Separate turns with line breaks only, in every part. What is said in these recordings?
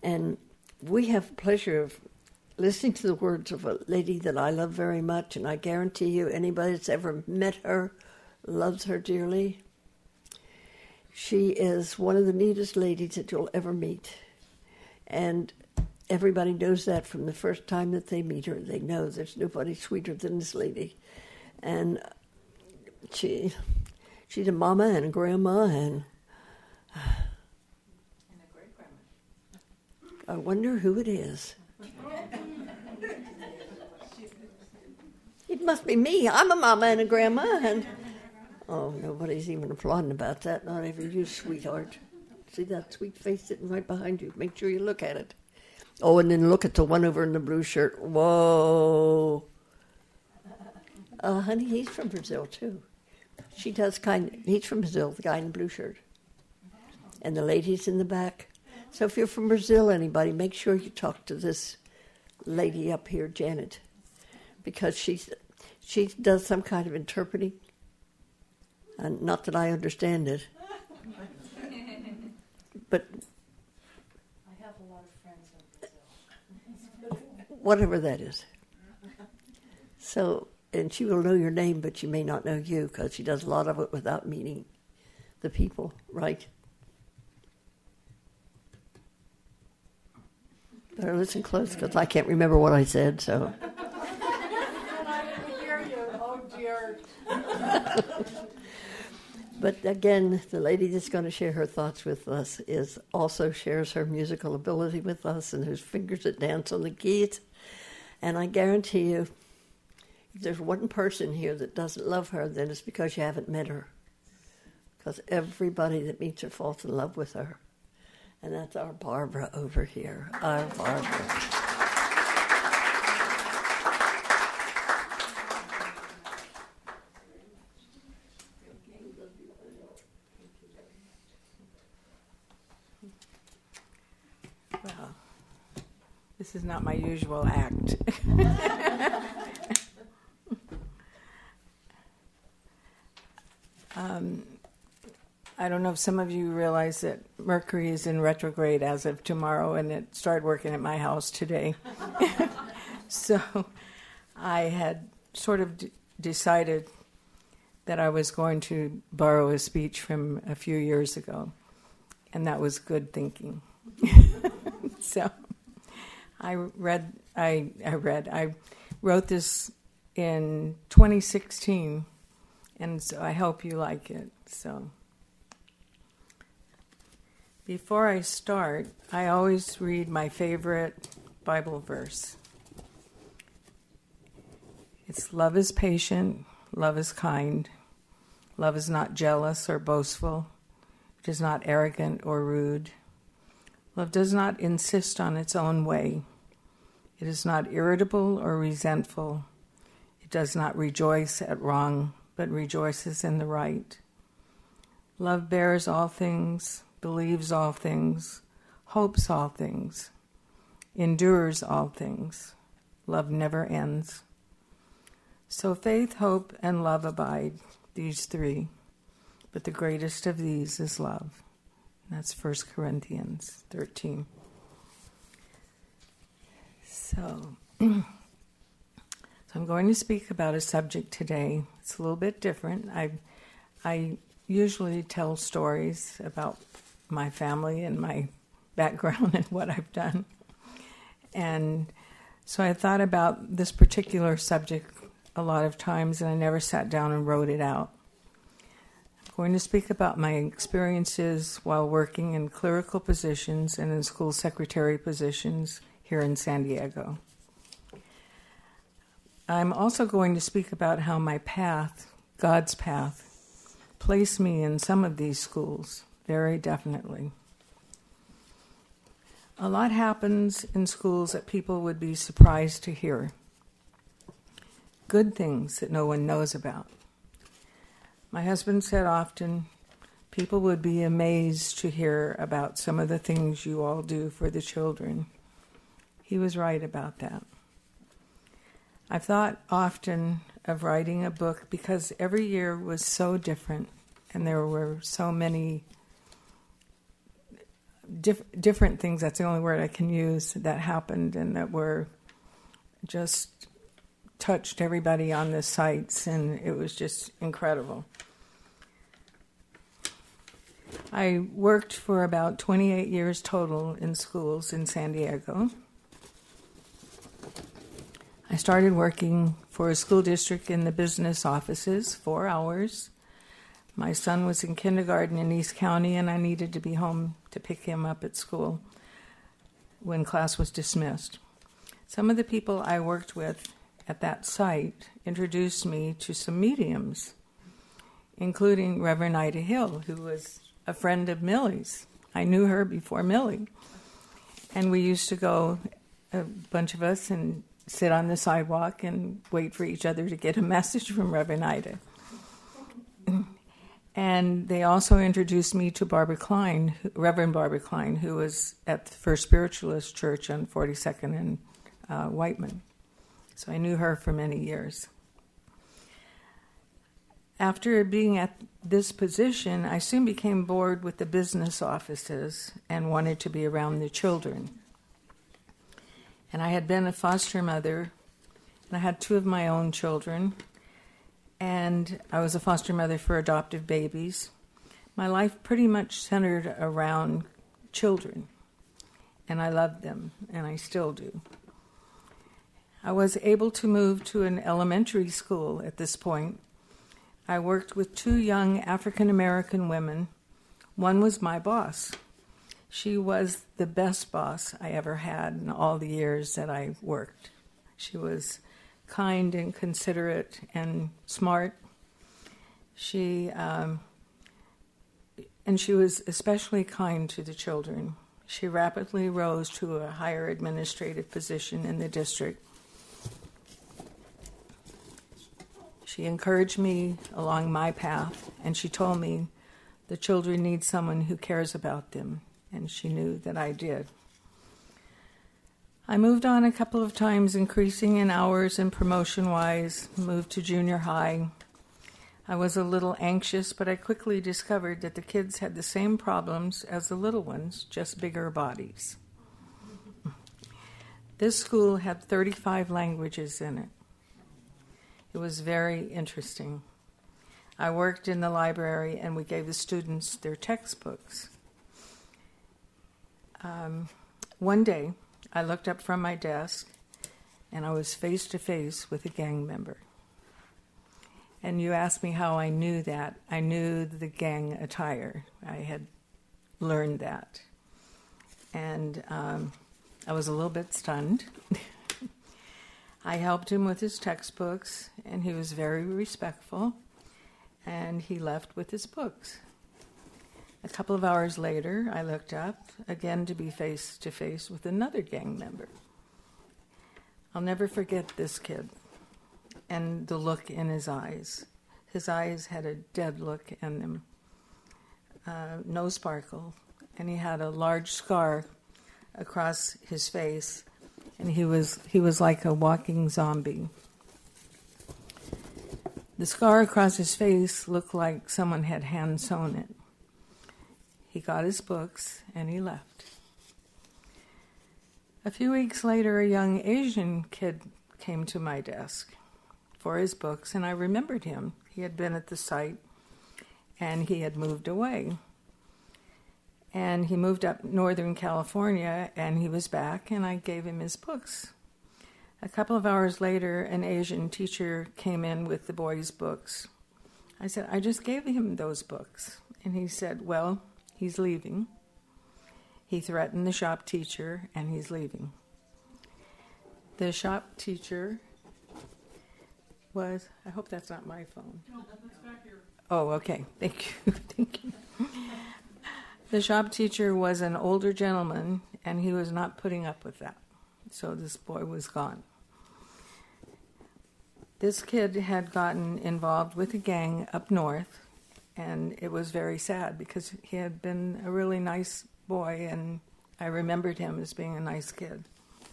And we have the pleasure of listening to the words of a lady that I love very much, and I guarantee you anybody that's ever met her loves her dearly. She is one of the neatest ladies that you'll ever meet. And everybody knows that from the first time that they meet her. They know there's nobody sweeter than this lady. And she's a mama and a grandma and
a great-grandma.
I wonder who it is. It must be me. I'm a mama and a grandma. And oh, nobody's even applauding about that. Not even you, sweetheart. See that sweet face sitting right behind you. Make sure you look at it. Oh, and then look at the one over in the blue shirt. Whoa. Honey, he's from Brazil, too. He's from Brazil, the guy in the blue shirt. And the ladies in the back. So if you're from Brazil, anybody, make sure you talk to this lady up here, Janet, because she does some kind of interpreting. And not that I understand it. But
I have a lot of friends in Brazil.
Whatever that is. So, and she will know your name, but she may not know you, because she does a lot of it without meeting the people, right? Better listen close, because I can't remember what I said, so.
I didn't hear you. Oh, dear.
But again, the lady that's going to share her thoughts with us also shares her musical ability with us and whose fingers that dance on the keys. And I guarantee you, if there's one person here that doesn't love her, then it's because you haven't met her. Because everybody that meets her falls in love with her. And that's our Barbara over here, our Barbara.
Well, this is not my usual act. I don't know if some of you realize that Mercury is in retrograde as of tomorrow, and it started working at my house today. So I had sort of decided that I was going to borrow a speech from a few years ago, and that was good thinking. So I wrote this in 2016, and so I hope you like it. So before I start, I always read my favorite Bible verse. It's love is patient, love is kind, love is not jealous or boastful, it is not arrogant or rude. Love does not insist on its own way. It is not irritable or resentful. It does not rejoice at wrong, but rejoices in the right. Love bears all things, believes all things, hopes all things, endures all things. Love never ends. So faith, hope, and love abide, these three, but the greatest of these is love. That's 1 Corinthians 13. So I'm going to speak about a subject today. It's a little bit different. I usually tell stories about my family and my background and what I've done. And so I thought about this particular subject a lot of times, and I never sat down and wrote it out. I'm going to speak about my experiences while working in clerical positions and in school secretary positions here in San Diego. I'm also going to speak about how my path, God's path, placed me in some of these schools, very definitely. A lot happens in schools that people would be surprised to hear. Good things that no one knows about. My husband said often, people would be amazed to hear about some of the things you all do for the children. He was right about that. I've thought often of writing a book because every year was so different and there were so many different things, that's the only word I can use, that happened and that were just touched everybody on the sites, and it was just incredible. I worked for about 28 years total in schools in San Diego. I started working for a school district in the business offices, 4 hours. My son was in kindergarten in East County, and I needed to be home to pick him up at school when class was dismissed. Some of the people I worked with at that site introduced me to some mediums, including Reverend Ida Hill, who was a friend of Millie's. I knew her before Millie. And we used to go, a bunch of us, and sit on the sidewalk and wait for each other to get a message from Reverend Ida. And they also introduced me to Barbara Klein, Reverend Barbara Klein, who was at the First Spiritualist Church on 42nd and Whiteman. So I knew her for many years. After being at this position, I soon became bored with the business offices and wanted to be around the children. And I had been a foster mother, and I had 2 of my own children, and I was a foster mother for adoptive babies. My life pretty much centered around children, and I loved them, and I still do. I was able to move to an elementary school at this point. I worked with 2 young African-American women. One was my boss. She was the best boss I ever had in all the years that I worked. She was kind and considerate and smart. She was especially kind to the children. She rapidly rose to a higher administrative position in the district. She encouraged me along my path, and she told me the children need someone who cares about them, and she knew that I did. I moved on a couple of times, increasing in hours and promotion-wise, moved to junior high. I was a little anxious, but I quickly discovered that the kids had the same problems as the little ones, just bigger bodies. This school had 35 languages in it. It was very interesting. I worked in the library, and we gave the students their textbooks. One day, I looked up from my desk, and I was face to face with a gang member. And you asked me how I knew that. I knew the gang attire. I had learned that. And I was a little bit stunned. I helped him with his textbooks, and he was very respectful, and he left with his books. A couple of hours later, I looked up, again to be face to face with another gang member. I'll never forget this kid and the look in his eyes. His eyes had a dead look in them, no sparkle, and he had a large scar across his face, and he was like a walking zombie. The scar across his face looked like someone had hand-sewn it. He got his books, and he left. A few weeks later, a young Asian kid came to my desk for his books, and I remembered him. He had been at the site, and he had moved away. And he moved up Northern California, and he was back, and I gave him his books. A couple of hours later, an Asian teacher came in with the boys' books. I said, I just gave him those books. And he said, well, he's leaving. He threatened the shop teacher, and he's leaving. The shop teacher was, I hope that's not my phone.
No, that's back here.
Oh, okay. Thank you. Thank you. The shop teacher was an older gentleman, and he was not putting up with that. So this boy was gone. This kid had gotten involved with a gang up north, and it was very sad because he had been a really nice boy, and I remembered him as being a nice kid.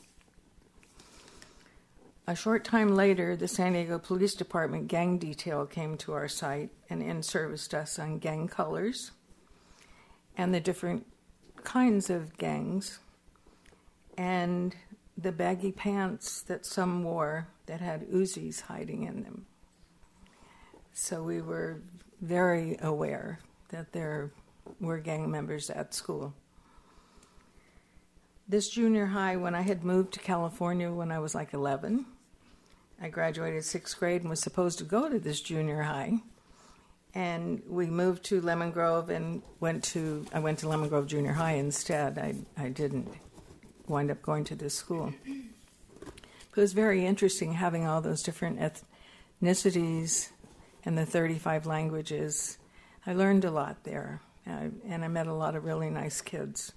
A short time later, the San Diego Police Department gang detail came to our site and in-serviced us on gang colors and the different kinds of gangs, and the baggy pants that some wore that had Uzis hiding in them. So we were very aware that there were gang members at school. This junior high, when I had moved to California when I was like 11, I graduated 6th grade and was supposed to go to this junior high. And we moved to Lemon Grove and I went to Lemon Grove Junior High instead. I didn't wind up going to this school. It was very interesting having all those different ethnicities and the 35 languages. I learned a lot there, and I met a lot of really nice kids.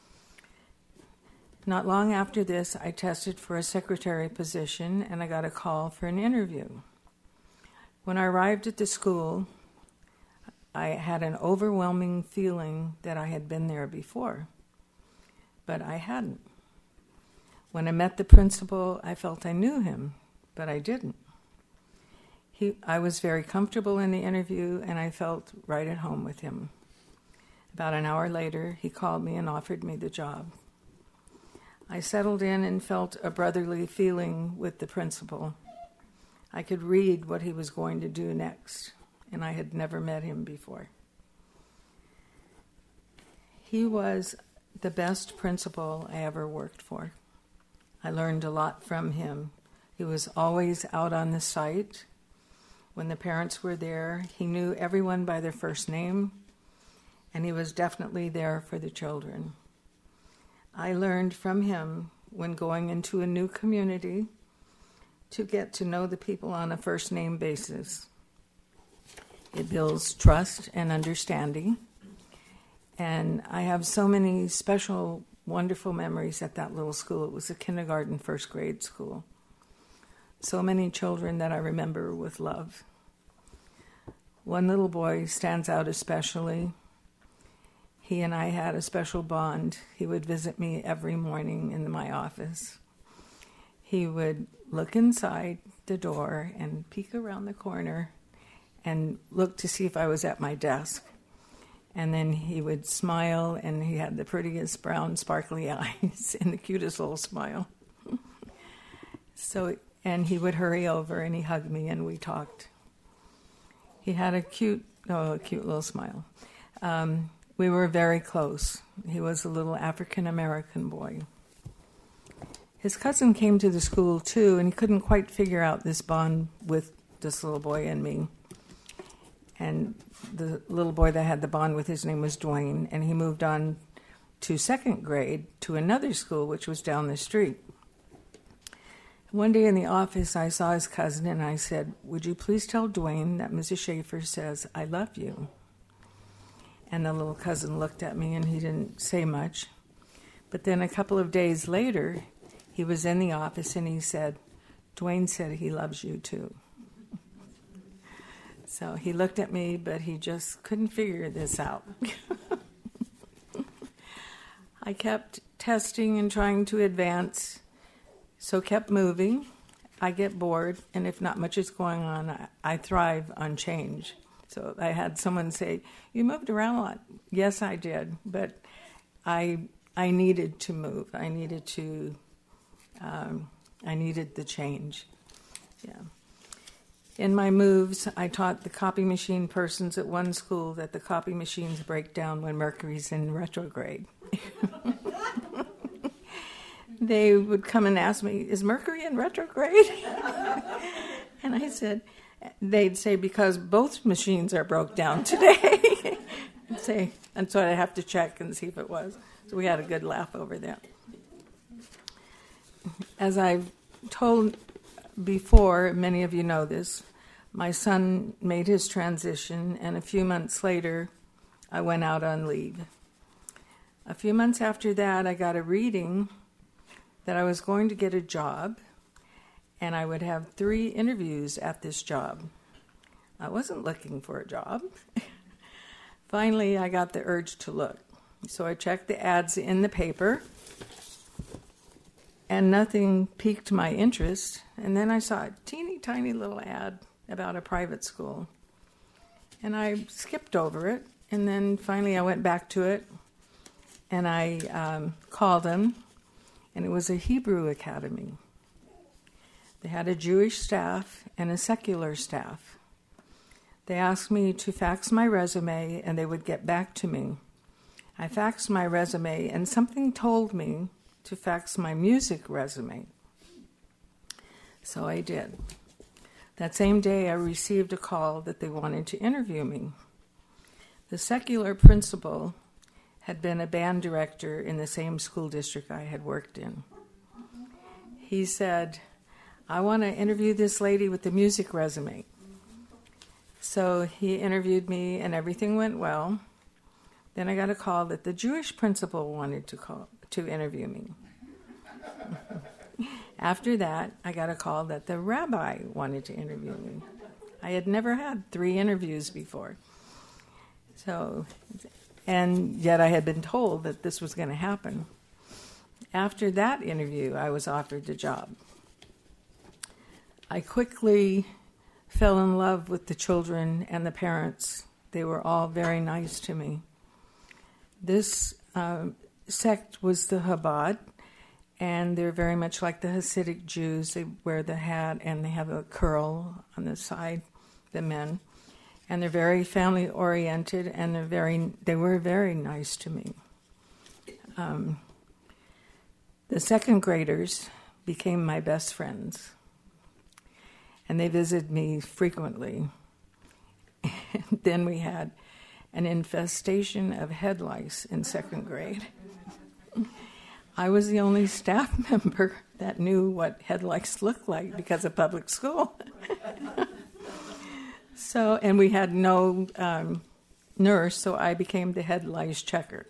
Not long after this, I tested for a secretary position, and I got a call for an interview. When I arrived at the school, I had an overwhelming feeling that I had been there before, but I hadn't. When I met the principal, I felt I knew him, but I didn't. I was very comfortable in the interview, and I felt right at home with him. About an hour later, he called me and offered me the job. I settled in and felt a brotherly feeling with the principal. I could read what he was going to do next, and I had never met him before. He was the best principal I ever worked for. I learned a lot from him. He was always out on the site. When the parents were there, he knew everyone by their first name, and he was definitely there for the children. I learned from him when going into a new community to get to know the people on a first name basis. It builds trust and understanding. And I have so many special, wonderful memories at that little school. It was a kindergarten, first grade school. So many children that I remember with love. One little boy stands out especially. He and I had a special bond. He would visit me every morning in my office. He would look inside the door and peek around the corner and look to see if I was at my desk. And then he would smile, and he had the prettiest brown sparkly eyes and the cutest little smile. And he would hurry over and he hugged me and we talked. He had a cute little smile. We were very close. He was a little African-American boy. His cousin came to the school too, and he couldn't quite figure out this bond with this little boy and me. And the little boy that had the bond with, his name was Dwayne, and he moved on to 2nd grade to another school, which was down the street. One day in the office, I saw his cousin, and I said, "Would you please tell Dwayne that Mrs. Schaefer says, I love you?" And the little cousin looked at me, and he didn't say much. But then a couple of days later, he was in the office, and he said, "Dwayne said he loves you too." So he looked at me, but he just couldn't figure this out. I kept testing and trying to advance, so kept moving. I get bored, and if not much is going on, I thrive on change. So I had someone say, "You moved around a lot." Yes, I did, but I needed to move. I needed the change. Yeah. In my moves, I taught the copy machine persons at one school that the copy machines break down when Mercury's in retrograde. They would come and ask me, "Is Mercury in retrograde?" And I said, they'd say, "Because both machines are broke down today." And so I'd have to check and see if it was. So we had a good laugh over that. As I've told before, many of you know this, my son made his transition, and a few months later, I went out on leave. A few months after that, I got a reading that I was going to get a job, and I would have 3 interviews at this job. I wasn't looking for a job. Finally, I got the urge to look. So I checked the ads in the paper, and nothing piqued my interest. And then I saw a teeny tiny little ad about a private school. And I skipped over it, and then finally I went back to it. And I called them, and it was a Hebrew academy. They had a Jewish staff and a secular staff. They asked me to fax my resume, and they would get back to me. I faxed my resume, and something told me to fax my music resume. So I did. That same day, I received a call that they wanted to interview me. The secular principal had been a band director in the same school district I had worked in. He said, I want to interview this lady with the music resume. So he interviewed me, and everything went well. Then I got a call that the Jewish principal wanted to interview me. After that, I got a call that the rabbi wanted to interview me. I had never had 3 interviews before. And yet I had been told that this was going to happen. After that interview, I was offered the job. I quickly fell in love with the children and the parents. They were all very nice to me. This sect was the Chabad, and they're very much like the Hasidic Jews. They wear the hat and they have a curl on the side, the men. And they're very family-oriented, and they were very nice to me. The second graders became my best friends, and they visited me frequently. And then we had an infestation of head lice in second grade. I was the only staff member that knew what head lice looked like because of public school. And we had no nurse, so I became the head lice checker.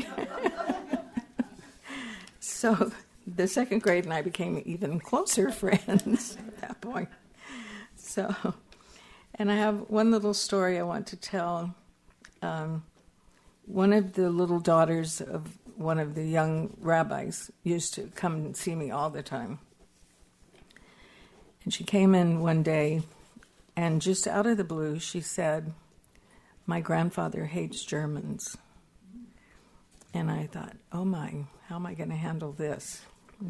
So the second grade and I became even closer friends at that point. And I have one little story I want to tell. One of the little daughters of one of the young rabbis used to come and see me all the time. And she came in one day, and just out of the blue, she said, "My grandfather hates Germans." And I thought, oh my, how am I going to handle this?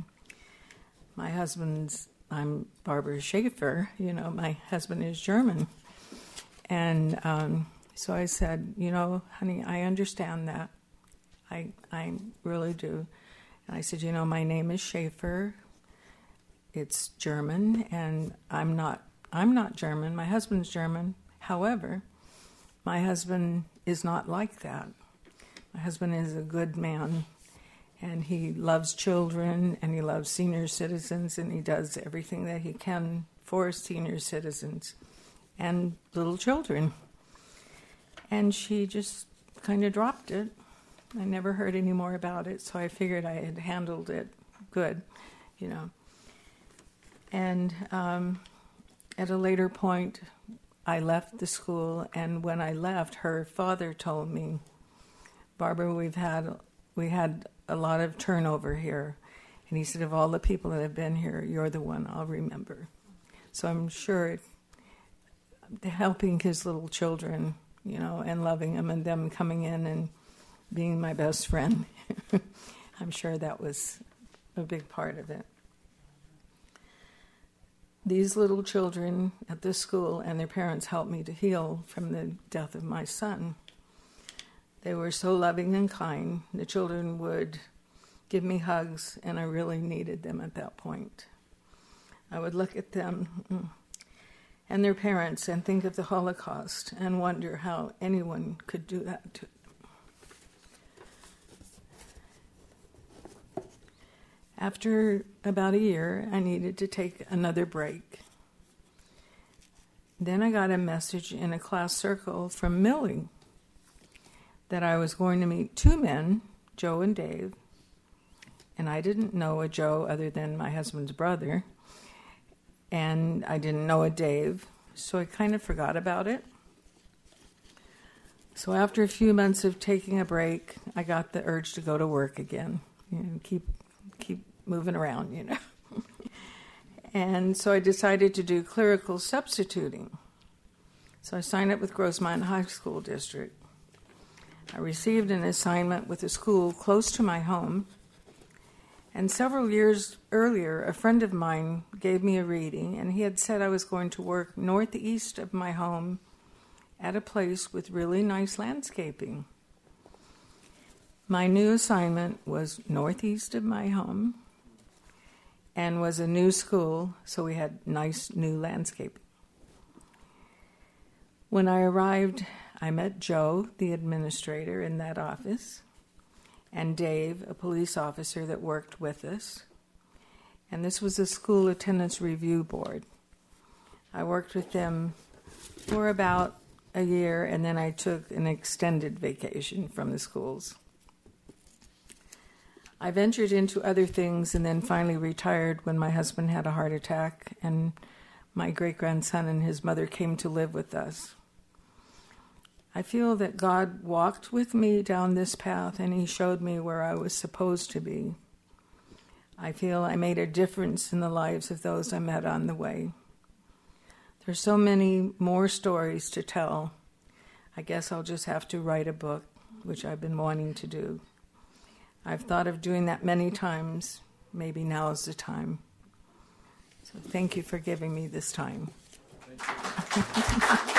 I'm Barbara Schaefer, my husband is German. And so I said, honey, I understand that. I really do. And I said, my name is Schaefer. It's German, and I'm not German. My husband's German. However, my husband is not like that. My husband is a good man, and he loves children, and he loves senior citizens, and he does everything that he can for senior citizens and little children. And she just kind of dropped it. I never heard any more about it, so I figured I had handled it good, And at a later point, I left the school, and when I left, her father told me, "Barbara, we had a lot of turnover here," and he said, "Of all the people that have been here, you're the one I'll remember." So I'm sure helping his little children, and loving them, and them coming in and being my best friend, I'm sure that was a big part of it. These little children at this school and their parents helped me to heal from the death of my son. They were so loving and kind. The children would give me hugs, and I really needed them at that point. I would look at them and their parents and think of the Holocaust and wonder how anyone could do that to them. After about a year, I needed to take another break. Then I got a message in a class circle from Millie that I was going to meet 2 men, Joe and Dave, and I didn't know a Joe other than my husband's brother, and I didn't know a Dave, so I kind of forgot about it. So after a few months of taking a break, I got the urge to go to work again, keep moving around, And so I decided to do clerical substituting. So I signed up with Grossmont High School District. I received an assignment with a school close to my home, and several years earlier, a friend of mine gave me a reading, and he had said I was going to work northeast of my home at a place with really nice landscaping. My new assignment was northeast of my home and was a new school, so we had nice new landscaping. When I arrived, I met Joe, the administrator in that office, and Dave, a police officer that worked with us. And this was a school attendance review board. I worked with them for about a year, and then I took an extended vacation from the schools. I ventured into other things and then finally retired when my husband had a heart attack and my great-grandson and his mother came to live with us. I feel that God walked with me down this path and He showed me where I was supposed to be. I feel I made a difference in the lives of those I met on the way. There's so many more stories to tell. I guess I'll just have to write a book, which I've been wanting to do. I've thought of doing that many times. Maybe now is the time. So thank you for giving me this time.
Thank you.